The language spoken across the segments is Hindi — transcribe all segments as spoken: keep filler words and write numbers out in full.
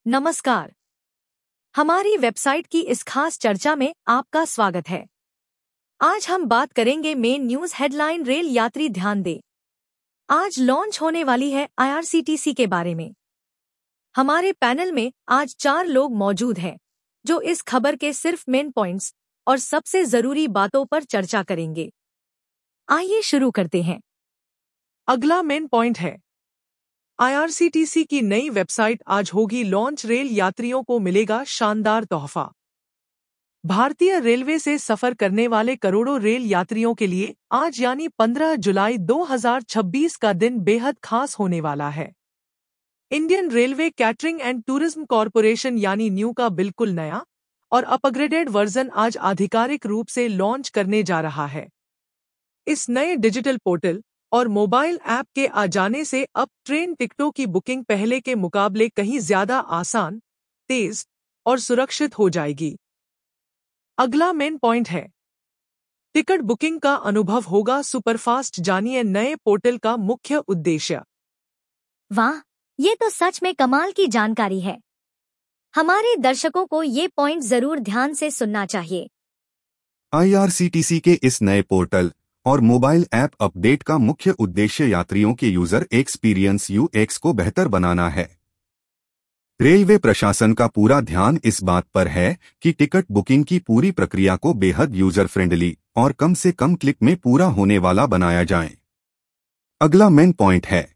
नमस्कार। हमारी वेबसाइट की इस खास चर्चा में आपका स्वागत है। आज हम बात करेंगे मेन न्यूज हेडलाइन रेल यात्री ध्यान दें। आज लॉन्च होने वाली है I R C T C के बारे में। हमारे पैनल में आज चार लोग मौजूद हैं जो इस खबर के सिर्फ मेन पॉइंट्स और सबसे जरूरी बातों पर चर्चा करेंगे। आइए शुरू करते हैं। अगला मेन पॉइंट है, I R C T C की नई वेबसाइट आज होगी लॉन्च। रेल यात्रियों को मिलेगा शानदार तोहफा। भारतीय रेलवे से सफर करने वाले करोड़ों रेल यात्रियों के लिए आज यानी पंद्रह जुलाई दो हज़ार छब्बीस का दिन बेहद खास होने वाला है। Indian railway catering and tourism corporation यानी न्यू का बिल्कुल नया और अपग्रेडेड वर्जन आज आधिकारिक रूप से लॉन्च करने जा रहा है। इस नए डिजिटल पोर्टल और मोबाइल ऐप के आ जाने से अब ट्रेन टिकटों की बुकिंग पहले के मुकाबले कहीं ज्यादा आसान, तेज और सुरक्षित हो जाएगी। अगला मेन पॉइंट है, टिकट बुकिंग का अनुभव होगा सुपरफास्ट। जानिए नए पोर्टल का मुख्य उद्देश्य। वाह, ये तो सच में कमाल की जानकारी है। हमारे दर्शकों को ये पॉइंट जरूर ध्यान से सुनना चाहिए। I R C T C के इस नए पोर्टल और मोबाइल ऐप अपडेट का मुख्य उद्देश्य यात्रियों के यूजर एक्सपीरियंस यू एक्स को बेहतर बनाना है। रेलवे प्रशासन का पूरा ध्यान इस बात पर है कि टिकट बुकिंग की पूरी प्रक्रिया को बेहद यूजर फ्रेंडली और कम से कम क्लिक में पूरा होने वाला बनाया जाए। अगला मेन पॉइंट है,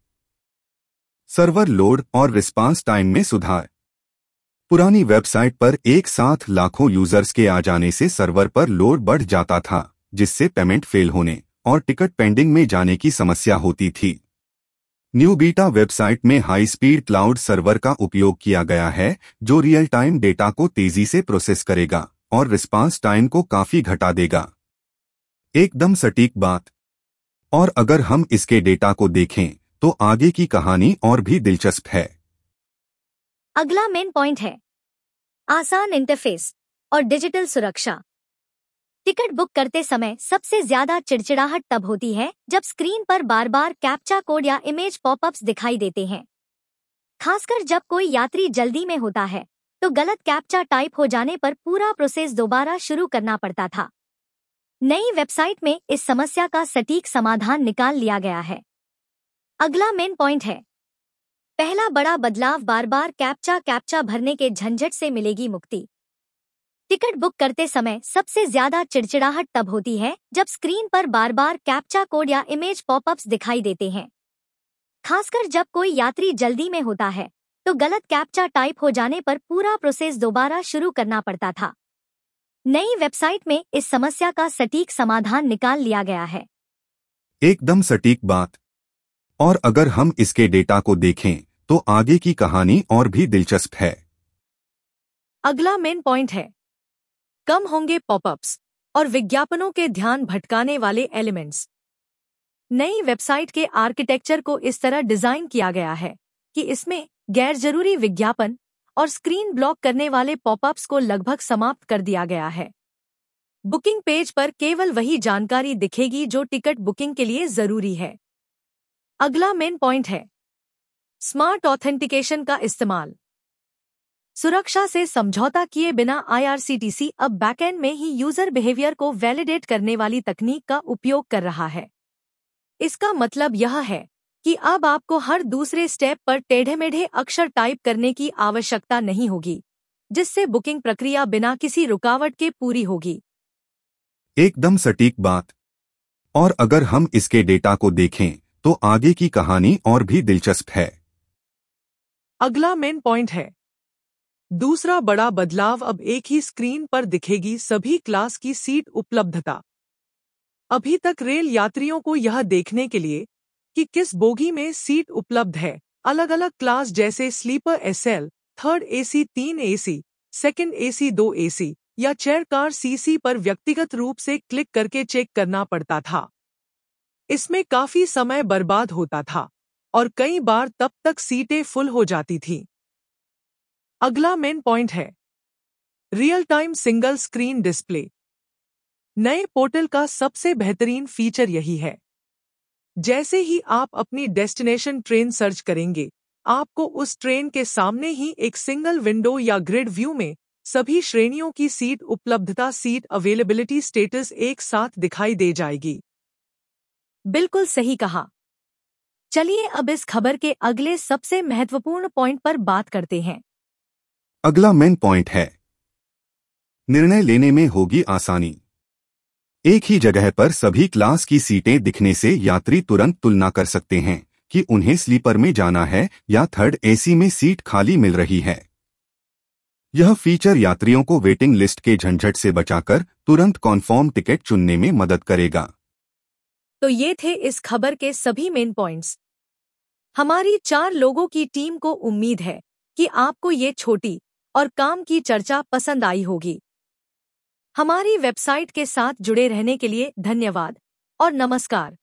सर्वर लोड और रिस्पांस टाइम में सुधार। पुरानी वेबसाइट पर एक साथ लाखों यूजर्स के आ जाने से सर्वर पर लोड बढ़ जाता था, जिससे पेमेंट फेल होने और टिकट पेंडिंग में जाने की समस्या होती थी। न्यू बीटा वेबसाइट में हाई स्पीड क्लाउड सर्वर का उपयोग किया गया है, जो रियल टाइम डेटा को तेजी से प्रोसेस करेगा और रिस्पांस टाइम को काफी घटा देगा। एकदम सटीक बात। और अगर हम इसके डेटा को देखें तो आगे की कहानी और भी दिलचस्प है। अगला मेन पॉइंट है, आसान इंटरफेस और डिजिटल सुरक्षा। टिकट बुक करते समय सबसे ज्यादा चिड़चिड़ाहट तब होती है जब स्क्रीन पर बार बार कैप्चा कोड या इमेज पॉपअप्स दिखाई देते हैं। खासकर जब कोई यात्री जल्दी में होता है तो गलत कैप्चा टाइप हो जाने पर पूरा प्रोसेस दोबारा शुरू करना पड़ता था। नई वेबसाइट में इस समस्या का सटीक समाधान निकाल लिया गया है। अगला मेन पॉइंट है, पहला बड़ा बदलाव, बार बार कैप्चा कैप्चा भरने के झंझट से मिलेगी मुक्ति। टिकट बुक करते समय सबसे ज्यादा चिड़चिड़ाहट तब होती है जब स्क्रीन पर बार बार कैप्चा कोड या इमेज पॉपअप्स दिखाई देते हैं। खासकर जब कोई यात्री जल्दी में होता है तो गलत कैप्चा टाइप हो जाने पर पूरा प्रोसेस दोबारा शुरू करना पड़ता था। नई वेबसाइट में इस समस्या का सटीक समाधान निकाल लिया गया है। एकदम सटीक बात। और अगर हम इसके डेटा को देखें तो आगे की कहानी और भी दिलचस्प है। अगला मेन पॉइंट है, कम होंगे पॉपअप्स और विज्ञापनों के ध्यान भटकाने वाले एलिमेंट्स। नई वेबसाइट के आर्किटेक्चर को इस तरह डिजाइन किया गया है कि इसमें गैर जरूरी विज्ञापन और स्क्रीन ब्लॉक करने वाले पॉपअप्स को लगभग समाप्त कर दिया गया है। बुकिंग पेज पर केवल वही जानकारी दिखेगी जो टिकट बुकिंग के लिए जरूरी है। अगला मेन पॉइंट है, स्मार्ट ऑथेंटिकेशन का इस्तेमाल। सुरक्षा से समझौता किए बिना I R C T C अब बैकएंड में ही यूजर बिहेवियर को वैलिडेट करने वाली तकनीक का उपयोग कर रहा है। इसका मतलब यह है कि अब आपको हर दूसरे स्टेप पर टेढ़े मेढ़े अक्षर टाइप करने की आवश्यकता नहीं होगी, जिससे बुकिंग प्रक्रिया बिना किसी रुकावट के पूरी होगी। एकदम सटीक बात। और अगर हम इसके डेटा को देखें तो आगे की कहानी और भी दिलचस्प है। अगला मेन पॉइंट है, दूसरा बड़ा बदलाव, अब एक ही स्क्रीन पर दिखेगी सभी क्लास की सीट उपलब्धता। अभी तक रेल यात्रियों को यह देखने के लिए कि किस बोगी में सीट उपलब्ध है, अलग अलग क्लास जैसे sleeper S L, third AC, तीन एसी, सेकंड एसी, दो एसी या चेयर कार सी सी पर व्यक्तिगत रूप से क्लिक करके चेक करना पड़ता था। इसमें काफी समय बर्बाद होता था और कई बार तब तक सीटें फुल हो जाती थीं। अगला मेन पॉइंट है, real time single screen display. नए पोर्टल का सबसे बेहतरीन फीचर यही है। जैसे ही आप अपनी डेस्टिनेशन ट्रेन सर्च करेंगे, आपको उस ट्रेन के सामने ही एक सिंगल विंडो या ग्रिड व्यू में सभी श्रेणियों की सीट उपलब्धता सीट अवेलेबिलिटी स्टेटस एक साथ दिखाई दे जाएगी। बिल्कुल सही कहा। चलिए अब इस खबर के अगले सबसे महत्वपूर्ण पॉइंट पर बात करते हैं। अगला मेन पॉइंट है, निर्णय लेने में होगी आसानी। एक ही जगह पर सभी क्लास की सीटें दिखने से यात्री तुरंत तुलना कर सकते हैं कि उन्हें स्लीपर में जाना है या थर्ड एसी में सीट खाली मिल रही है। यह फीचर यात्रियों को वेटिंग लिस्ट के झंझट से बचाकर तुरंत कॉन्फर्म टिकट चुनने में मदद करेगा। तो ये थे इस खबर के सभी मेन पॉइंट्स। हमारी चार लोगों की टीम को उम्मीद है कि आपको ये छोटी और काम की चर्चा पसंद आई होगी। हमारी वेबसाइट के साथ जुड़े रहने के लिए धन्यवाद और नमस्कार।